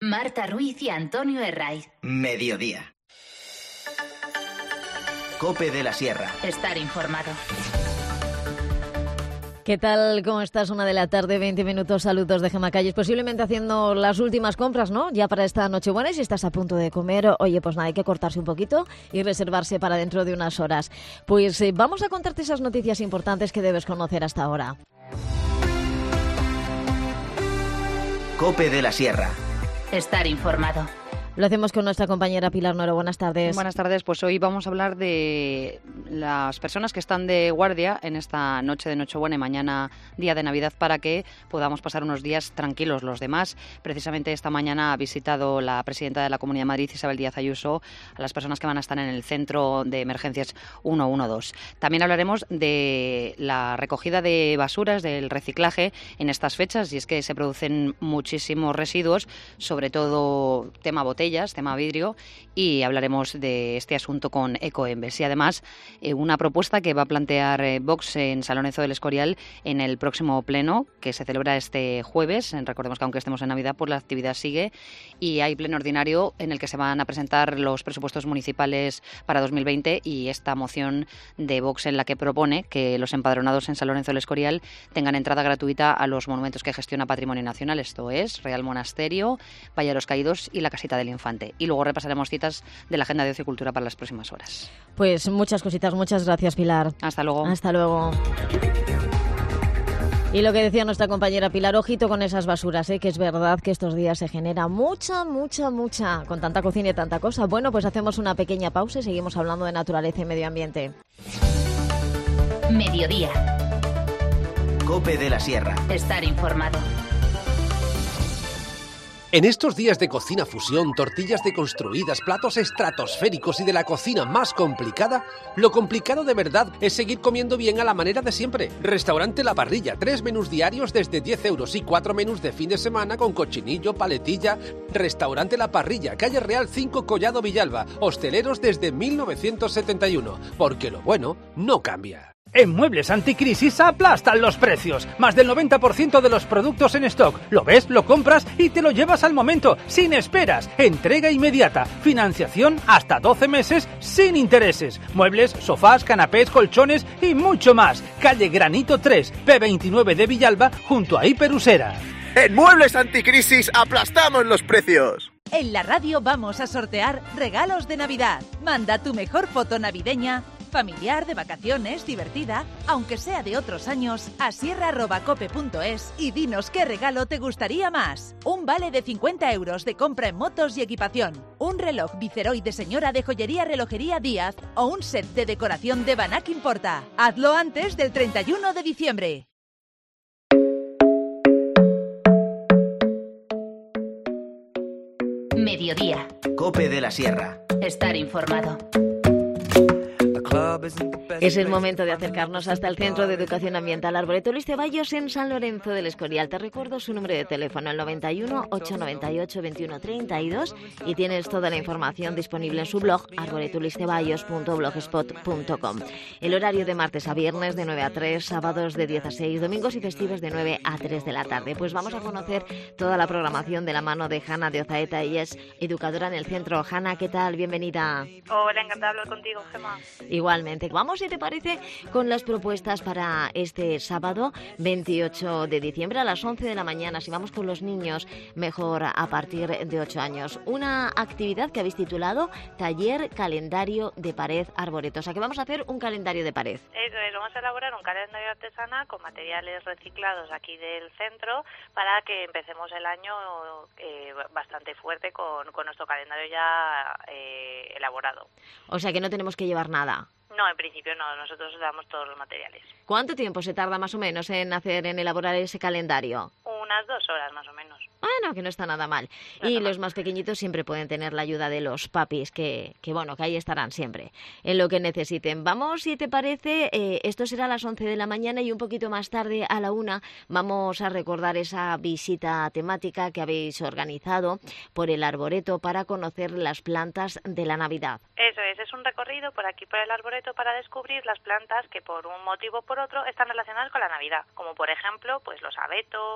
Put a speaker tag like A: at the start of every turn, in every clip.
A: Marta Ruiz y Antonio Herraiz.
B: Mediodía. COPE de la Sierra.
A: Estar informado.
C: ¿Qué tal? ¿Cómo estás? 1 de la tarde, 20 minutos. Saludos de Gemma Calles. Posiblemente haciendo las últimas compras, ¿no? Ya para esta Nochebuena. Y si estás a punto de comer, oye, pues nada, hay que cortarse un poquito y reservarse para dentro de unas horas. Pues vamos a contarte esas noticias importantes que debes conocer hasta ahora.
B: COPE de la Sierra.
A: Estar informado.
C: Lo hacemos con nuestra compañera Pilar Noro. Buenas tardes.
D: Buenas tardes. Pues hoy vamos a hablar de las personas que están de guardia en esta noche de Nochebuena y mañana día de Navidad para que podamos pasar unos días tranquilos los demás. Precisamente esta mañana ha visitado la presidenta de la Comunidad de Madrid, Isabel Díaz Ayuso, a las personas que van a estar en el centro de emergencias 112. También hablaremos de la recogida de basuras, del reciclaje en estas fechas, y es que se producen muchísimos residuos, sobre todo tema botellas, tema vidrio, y hablaremos de este asunto con Ecoembes. Y además una propuesta que va a plantear Vox en San Lorenzo del Escorial en el próximo pleno, que se celebra este jueves. Recordemos que aunque estemos en Navidad, pues la actividad sigue, y hay pleno ordinario en el que se van a presentar los presupuestos municipales para 2020 y esta moción de Vox en la que propone que los empadronados en San Lorenzo del Escorial tengan entrada gratuita a los monumentos que gestiona Patrimonio Nacional, esto es Real Monasterio, Valle de los Caídos y la Casita del Infante. Y luego repasaremos citas de la agenda de ocio y cultura para las próximas horas.
C: Pues muchas cositas, muchas gracias, Pilar.
D: Hasta luego.
C: Hasta luego. Y lo que decía nuestra compañera Pilar, ojito con esas basuras, que es verdad que estos días se genera mucha, con tanta cocina y tanta cosa. Bueno, pues hacemos una pequeña pausa y seguimos hablando de naturaleza y medio ambiente.
A: Mediodía.
B: COPE de la Sierra.
A: Estar informado.
E: En estos días de cocina fusión, tortillas deconstruidas, platos estratosféricos y de la cocina más complicada, lo complicado de verdad es seguir comiendo bien a la manera de siempre. Restaurante La Parrilla, 3 menús diarios desde 10 euros y 4 menús de fin de semana con cochinillo, paletilla. Restaurante La Parrilla, calle Real 5, Collado Villalba. Hosteleros desde 1971, porque lo bueno no cambia.
F: En Muebles Anticrisis aplastan los precios. Más del 90% de los productos en stock. Lo ves, lo compras y te lo llevas al momento, sin esperas. Entrega inmediata. Financiación hasta 12 meses sin intereses. Muebles, sofás, canapés, colchones y mucho más. Calle Granito 3, P29 de Villalba, junto a Hiperusera.
G: En Muebles Anticrisis aplastamos los precios.
H: En la radio vamos a sortear regalos de Navidad. Manda tu mejor foto navideña, familiar, de vacaciones, divertida, aunque sea de otros años, a sierra@cope.es y dinos qué regalo te gustaría más. Un vale de 50 euros de compra en motos y equipación, un reloj Viceroy de señora de joyería Relojería Díaz o un set de decoración de Banac Importa. Hazlo antes del 31 de diciembre.
A: Mediodía.
B: COPE de la Sierra.
A: Estar informado.
C: Es el momento de acercarnos hasta el Centro de Educación Ambiental Arboreto Luis Ceballos en San Lorenzo del Escorial. Te recuerdo su número de teléfono, el 91 898 21 32, y tienes toda la información disponible en su blog arboretulisceballos.blogspot.com. El horario de martes a viernes de 9 a 3, sábados de 10 a 6, domingos y festivos de 9 a 3 de la tarde. Pues vamos a conocer toda la programación de la mano de Hanna de Ozaeta. Ella es educadora en el centro. Hanna, ¿qué tal? Bienvenida.
I: Hola, encantada de hablar contigo, Gemma.
C: Igualmente. Vamos, si te parece, con las propuestas para este sábado 28 de diciembre a las 11 de la mañana. Si vamos con los niños, mejor a partir de 8 años. Una actividad que habéis titulado Taller Calendario de Pared Arboreto. O sea, que vamos a hacer un calendario de pared.
I: Eso es, vamos a elaborar un calendario artesanal con materiales reciclados aquí del centro para que empecemos el año bastante fuerte con nuestro calendario ya elaborado.
C: O sea, que no tenemos que llevar nada.
I: No, en principio no, nosotros damos todos los materiales.
C: ¿Cuánto tiempo se tarda más o menos en elaborar ese calendario?
I: Unas 2 horas más o menos.
C: Bueno, que no está nada mal. Y los más pequeñitos siempre pueden tener la ayuda de los papis, que bueno, que ahí estarán siempre, en lo que necesiten. Vamos, si te parece, esto será a las 11 de la mañana y un poquito más tarde, a la 1, vamos a recordar esa visita temática que habéis organizado por el arboreto para conocer las plantas de la Navidad.
I: Eso es un recorrido por aquí por el arboreto para descubrir las plantas que por un motivo o por otro están relacionadas con la Navidad, como por ejemplo pues los abetos, los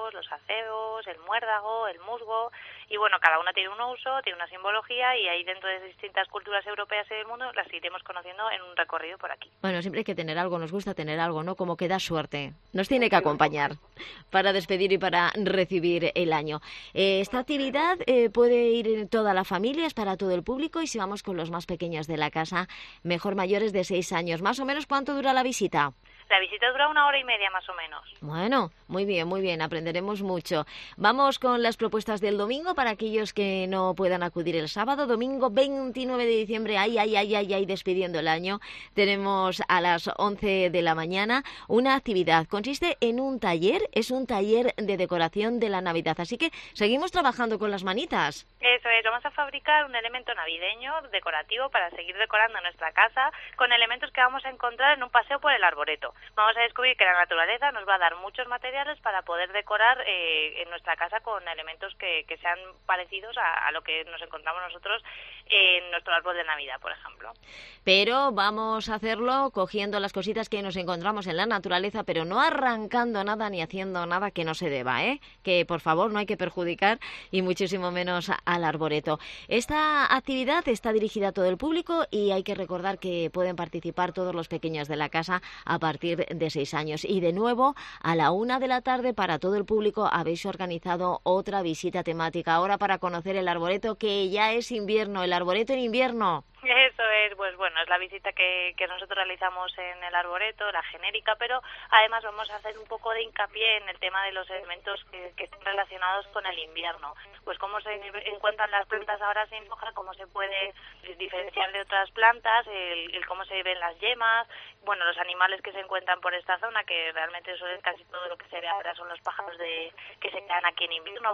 I: cebos, el muérdago, el musgo, y bueno, cada una tiene un uso, tiene una simbología, y ahí dentro de distintas culturas europeas y del mundo las iremos conociendo en un recorrido por aquí.
C: Bueno, siempre hay que tener algo, nos gusta tener algo, ¿no? Como que da suerte. Nos tiene que acompañar para despedir y para recibir el año. Esta actividad puede ir toda la familia, es para todo el público, y si vamos con los más pequeños de la casa, mejor mayores de 6 años. ¿Más o menos cuánto dura la visita?
I: La visita dura 1 hora y media más o menos.
C: Bueno, muy bien, aprenderemos mucho. Vamos con las propuestas del domingo para aquellos que no puedan acudir el sábado. Domingo 29 de diciembre, ay, despidiendo el año. Tenemos a las 11 de la mañana una actividad. Consiste en un taller, es un taller de decoración de la Navidad. Así que seguimos trabajando con las manitas.
I: Eso es, vamos a fabricar un elemento navideño decorativo para seguir decorando nuestra casa con elementos que vamos a encontrar en un paseo por el arboreto. Vamos a descubrir que la naturaleza nos va a dar muchos materiales para poder decorar en nuestra casa con elementos que sean parecidos a lo que nos encontramos nosotros en nuestro árbol de Navidad, por ejemplo.
C: Pero vamos a hacerlo cogiendo las cositas que nos encontramos en la naturaleza, pero no arrancando nada ni haciendo nada que no se deba, que por favor no hay que perjudicar, y muchísimo menos al arboreto. Esta actividad está dirigida a todo el público y hay que recordar que pueden participar todos los pequeños de la casa a partir de 6 años. Y de nuevo, a la 1 de la tarde, para todo el público, habéis organizado otra visita temática. Ahora para conocer el arboreto, que ya es invierno, el arboreto en invierno.
I: Eso es, pues bueno, es la visita que nosotros realizamos en el arboreto, la genérica, pero además vamos a hacer un poco de hincapié en el tema de los elementos que están relacionados con el invierno. Pues cómo se encuentran las plantas ahora sin hoja, cómo se puede diferenciar de otras plantas, el cómo se ven las yemas, bueno, los animales que se encuentran por esta zona, que realmente suelen casi todo lo que se ve ahora son los pájaros que se quedan aquí en invierno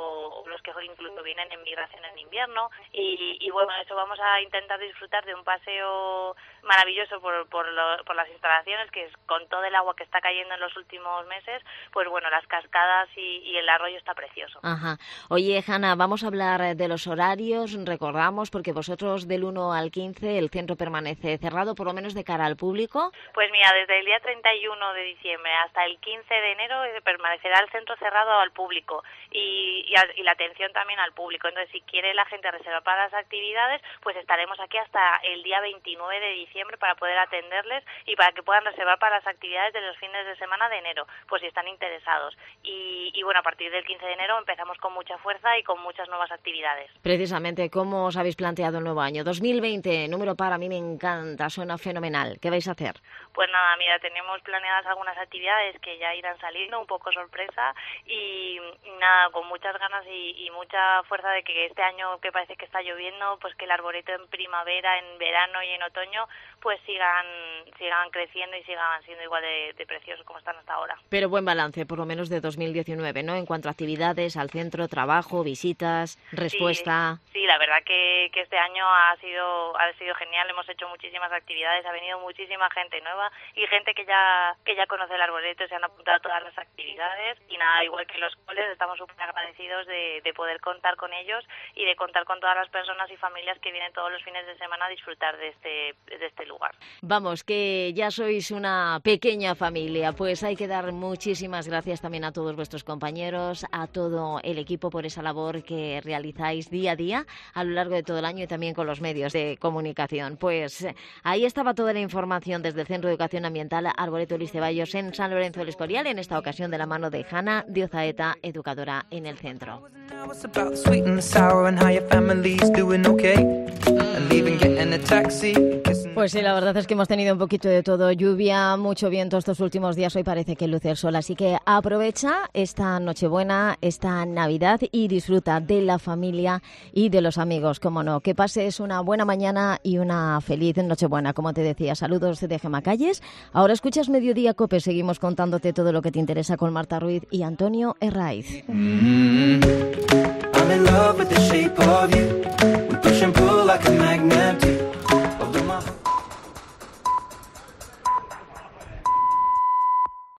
I: o los que incluso vienen en migración en invierno, y bueno, eso vamos a intentar disfrutar de un paseo maravilloso por las instalaciones, que es con todo el agua que está cayendo en los últimos meses, pues bueno, las cascadas y el arroyo está precioso.
C: Ajá. Oye, Hanna, vamos a hablar de los horarios, recordamos, porque vosotros del 1 al 15 el centro permanece cerrado, por lo menos de cara al público.
I: Pues mira, desde el día 31 de diciembre hasta el 15 de enero permanecerá el centro cerrado al público y la atención también al público. Entonces, si quiere la gente reservar para las actividades, pues estaremos aquí hasta el día 29 de diciembre para poder atenderles y para que puedan reservar para las actividades de los fines de semana de enero, pues si están interesados. Y bueno, a partir del 15 de enero empezamos con mucha fuerza y con muchas nuevas actividades.
C: Precisamente, ¿cómo os habéis planteado el nuevo año? 2020, número par, a mí me encanta, suena fenomenal. ¿Qué vais a hacer?
I: Pues nada, mira, tenemos planeadas algunas actividades que ya irán saliendo, un poco sorpresa, y nada, con muchas ganas y mucha fuerza de que este año que parece que está lloviendo, pues que el arboreto en primavera, en verano y en otoño, pues sigan creciendo y sigan siendo igual de preciosos como están hasta ahora.
C: Pero buen balance, por lo menos de 2019, ¿no? En cuanto a actividades, al centro, trabajo, visitas, respuesta.
I: Sí, la verdad que este año ha sido genial, hemos hecho muchísimas actividades, ha venido muchísima gente nueva y gente que ya conoce el arboreto, se han apuntado a todas las actividades, y nada, igual que los coles, estamos súper agradecidos de poder contar con ellos y de contar con todas las personas y familias que vienen todos los fines de semana a disfrutar de este lugar.
C: Vamos, que ya sois una pequeña familia, pues hay que dar muchísimas gracias también a todos vuestros compañeros, a todo el equipo por esa labor que realizáis día a día a lo largo de todo el año y también con los medios de comunicación. Pues ahí estaba toda la información desde el Centro de Educación Ambiental Arboreto Luis Ceballos en San Lorenzo del Escorial, en esta ocasión de la mano de Hanna Diozaeta, educadora en el centro. Pues sí, la verdad es que hemos tenido un poquito de todo, lluvia, mucho viento estos últimos días, hoy parece que luce el sol, así que aprovecha esta Nochebuena, esta Navidad y disfruta de la familia y de los amigos, como no. Que pases una buena mañana y una feliz Nochebuena, como te decía. Saludos de Gemma Calles. Ahora escuchas Mediodía Cope, seguimos contándote todo lo que te interesa con Marta Ruiz y Antonio Herraiz.
J: I'm in love with the shape of you. We push and pull like a magnet do.